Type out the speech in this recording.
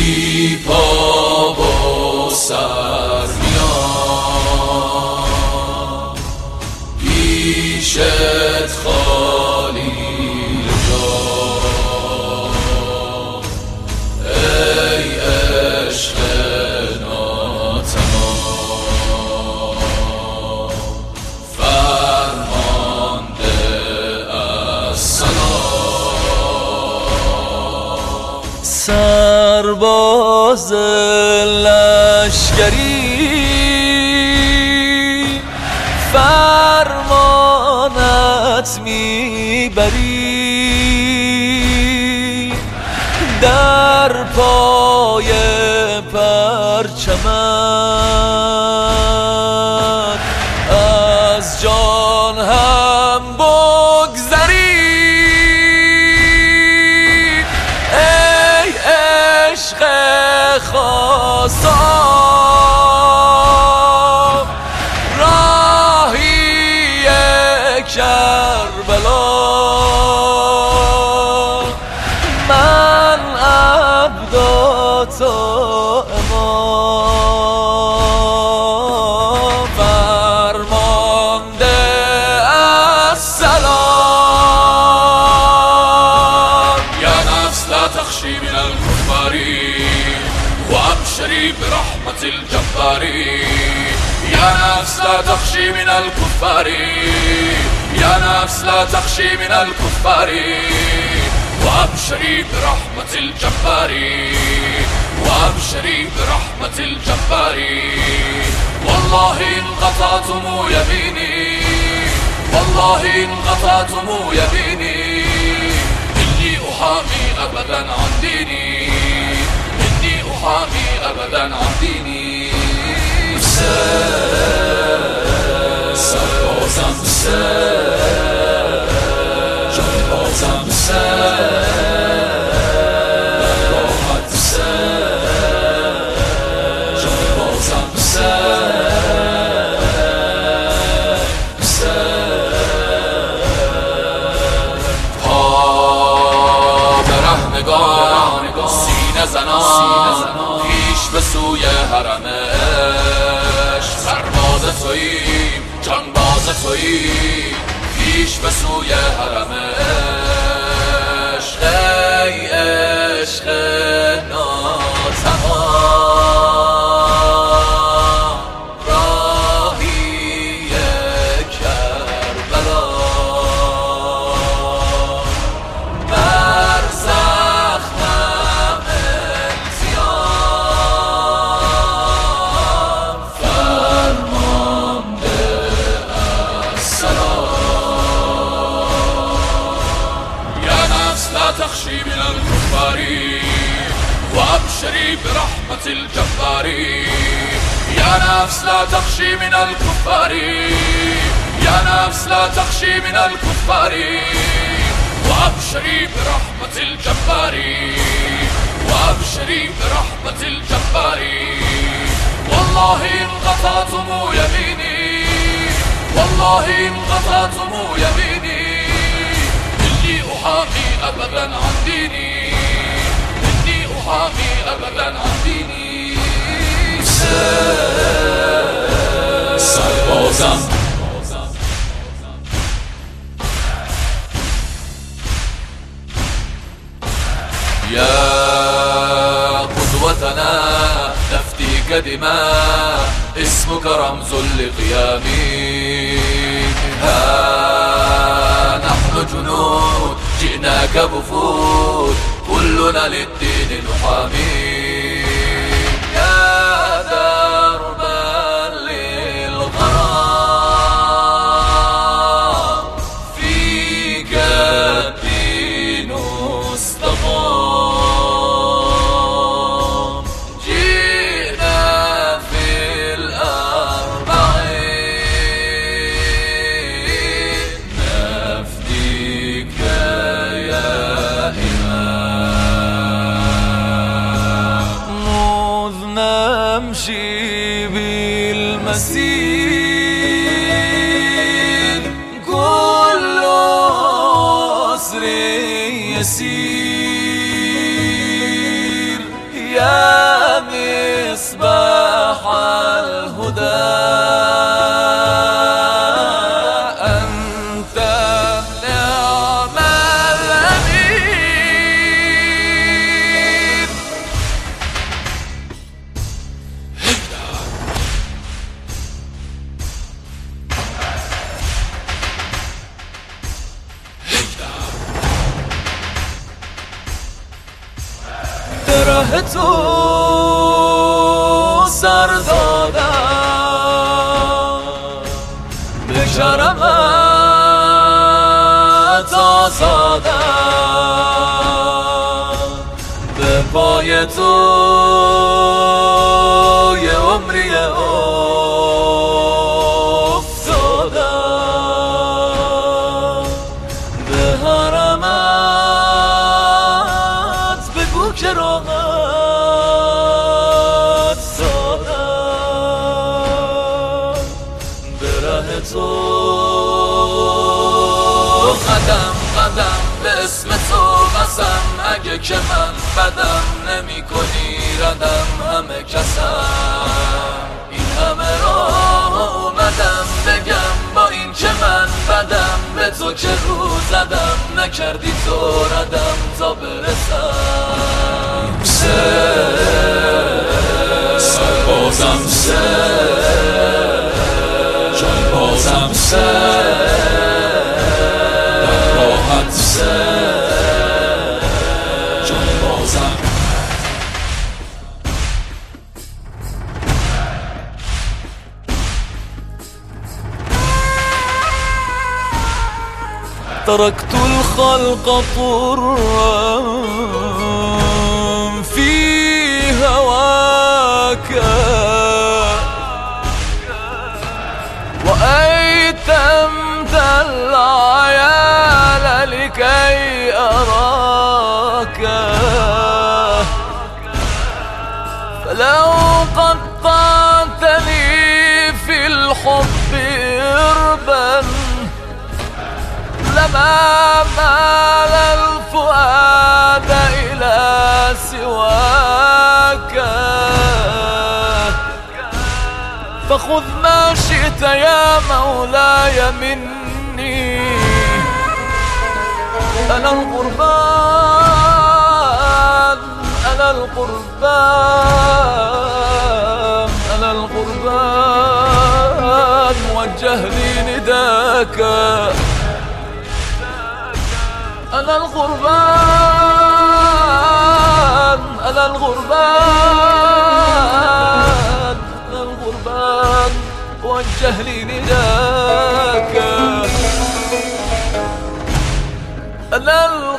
بی پا و سر میام پیشت خالی جا، ای عشق ناتمام فرمانده از سلام. سرباز لشکری فرمانت میبری، در پای پرچمت از جان هم بگذری. ای عشق خاصان راهی کربلا، من عبد و تو امام فرمانده السلام. یا نفس لا تخشی من الكفار وابشری برحمت الجبار، یا نفس لا تخشی من الكفار، یا نفس لا تخشی من الكفار وابشری برحمت الجبار، وابشری برحمت الجبار. والله إن قطعتم يميني، والله إن قطعتم يميني، إني أحامي أبدا عن ديني، إني أحامي أبدا عن ديني. سربازم جانبازم راحت جانبازم پا برهنگان سینه زنان پیش به سوی حرمش، سرباز توییم جانباز توییم پیش به سوی حرمش. ای عشق ناتمام راهی کربلا، بر زخمم التیام فرمانده السلام. یا نفس لا تخشی من الكفار وابشری برحمت الجبار، یا نفس لا تخشی من الكفار، یا نفس لا تخشی من الكفار وابشری برحمت الجبار، وابشری برحمت الجبار. والله إن قطعتم يميني، والله إن قطعتم يميني، إني أحامي أبدا عن ديني، إني أحامي أبدا عن ديني. سربازم يا قدوتنا نفديك دماء، اسمك رمز لقيامي. ها نحن جنود جئناك بفود، كلنا للدين نحامي. يا دربا للغرام فيك الدين استقام، جئنا في الأربعين نفديك يا إمام. مذ نمشي بالمسير كل عسر يسير، يا مصباح الهدى أنت نعم الأمين. درهت سر دادم به کرمت آزادم به پای تو یه عمری افتادم به حرمت بگو که راحت سادم به ره تو قدم قدم به اسم تو قسم اگه که من بدم نمی کنی ردم همه کسم این همه راه اومدم بگم با این که من بدم به تو که رو زدم نکردی تو ردم تا برسم سربازم جان بازم در راحت جان بازم تركت الخلق طرا في هواك وأيتمت العيال لكي أراك فلو قطعتني في الحب إربا لما مال الفؤاد إلى سواك فخذ ما شئت يا مولاي مني أنا القربان أنا القربان أنا القربان وجه لي نداك أنا القربان أنا القربان أنا القربان وجه لي نداك أنا